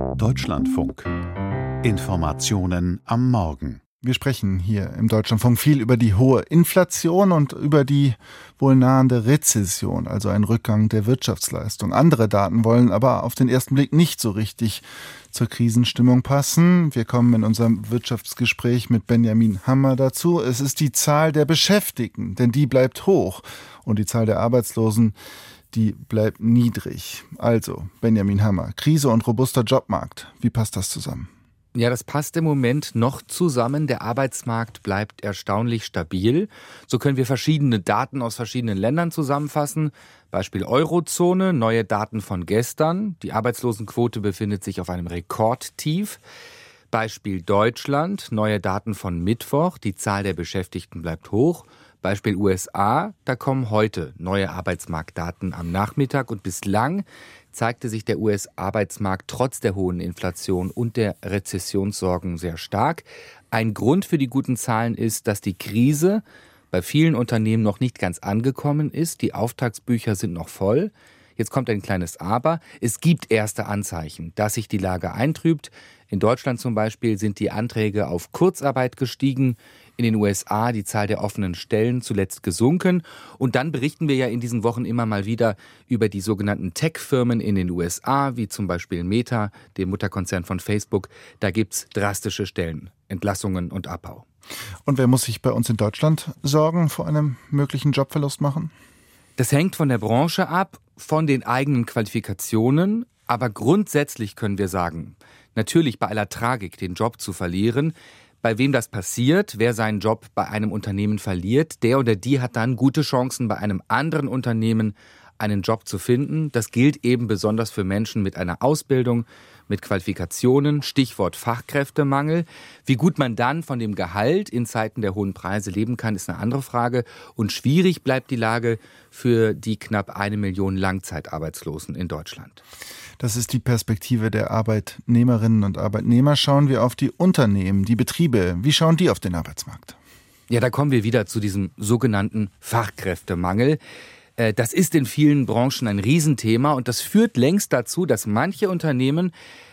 Deutschlandfunk. Informationen am Morgen. Wir sprechen hier im Deutschlandfunk viel über die hohe Inflation und über die wohl nahende Rezession, also einen Rückgang der Wirtschaftsleistung. Andere Daten wollen aber auf den ersten Blick nicht so richtig zur Krisenstimmung passen. Wir kommen in unserem Wirtschaftsgespräch mit Benjamin Hammer dazu. Es ist die Zahl der Beschäftigten, denn die bleibt hoch und die Zahl der Arbeitslosen, die bleibt niedrig. Also, Benjamin Hammer, Krise und robuster Jobmarkt. Wie passt das zusammen? Ja, das passt im Moment noch zusammen. Der Arbeitsmarkt bleibt erstaunlich stabil. So können wir verschiedene Daten aus verschiedenen Ländern zusammenfassen. Beispiel Eurozone, neue Daten von gestern. Die Arbeitslosenquote befindet sich auf einem Rekordtief. Beispiel Deutschland, neue Daten von Mittwoch. Die Zahl der Beschäftigten bleibt hoch. Beispiel USA, da kommen heute neue Arbeitsmarktdaten am Nachmittag und bislang zeigte sich der US-Arbeitsmarkt trotz der hohen Inflation und der Rezessionssorgen sehr stark. Ein Grund für die guten Zahlen ist, dass die Krise bei vielen Unternehmen noch nicht ganz angekommen ist. Die Auftragsbücher sind noch voll. Jetzt kommt ein kleines Aber. Es gibt erste Anzeichen, dass sich die Lage eintrübt. In Deutschland zum Beispiel sind die Anträge auf Kurzarbeit gestiegen. In den USA die Zahl der offenen Stellen zuletzt gesunken. Und dann berichten wir ja in diesen Wochen immer mal wieder über die sogenannten Tech-Firmen in den USA, wie zum Beispiel Meta, dem Mutterkonzern von Facebook. Da gibt's drastische Stellenentlassungen und Abbau. Und wer muss sich bei uns in Deutschland Sorgen vor einem möglichen Jobverlust machen? Das hängt von der Branche ab, von den eigenen Qualifikationen. Aber grundsätzlich können wir sagen, natürlich bei aller Tragik, den Job zu verlieren. Bei wem das passiert, wer seinen Job bei einem Unternehmen verliert, der oder die hat dann gute Chancen, bei einem anderen Unternehmen einen Job zu finden. Das gilt eben besonders für Menschen mit einer Ausbildung, mit Qualifikationen, Stichwort Fachkräftemangel. Wie gut man dann von dem Gehalt in Zeiten der hohen Preise leben kann, ist eine andere Frage. Und schwierig bleibt die Lage für die knapp 1 Million Langzeitarbeitslosen in Deutschland. Das ist die Perspektive der Arbeitnehmerinnen und Arbeitnehmer. Schauen wir auf die Unternehmen, die Betriebe. Wie schauen die auf den Arbeitsmarkt? Ja, da kommen wir wieder zu diesem sogenannten Fachkräftemangel. Das ist in vielen Branchen ein Riesenthema und das führt längst dazu, dass manche Unternehmen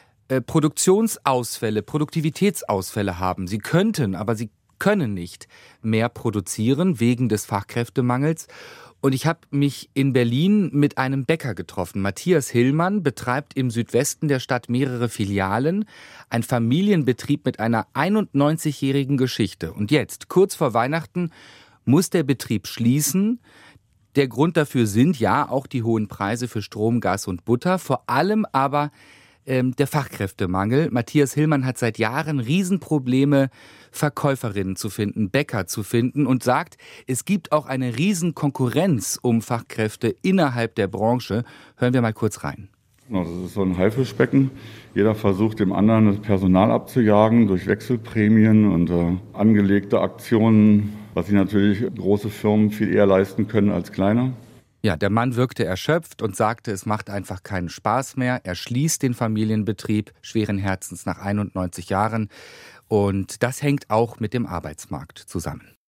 Produktionsausfälle, Produktivitätsausfälle haben. Sie könnten, aber sie können nicht mehr produzieren wegen des Fachkräftemangels. Und ich habe mich in Berlin mit einem Bäcker getroffen. Matthias Hillmann betreibt im Südwesten der Stadt mehrere Filialen. Ein Familienbetrieb mit einer 91-jährigen Geschichte. Und jetzt, kurz vor Weihnachten, muss der Betrieb schließen. Der Grund dafür sind ja auch die hohen Preise für Strom, Gas und Butter. Vor allem aber der Fachkräftemangel. Matthias Hillmann hat seit Jahren Riesenprobleme, Verkäuferinnen zu finden, Bäcker zu finden und sagt, es gibt auch eine Riesenkonkurrenz um Fachkräfte innerhalb der Branche. Hören wir mal kurz rein. Das ist so ein Haifischbecken. Jeder versucht dem anderen das Personal abzujagen durch Wechselprämien und angelegte Aktionen, was sich natürlich große Firmen viel eher leisten können als kleine. Ja, der Mann wirkte erschöpft und sagte, es macht einfach keinen Spaß mehr. Er schließt den Familienbetrieb schweren Herzens nach 91 Jahren. Und das hängt auch mit dem Arbeitsmarkt zusammen.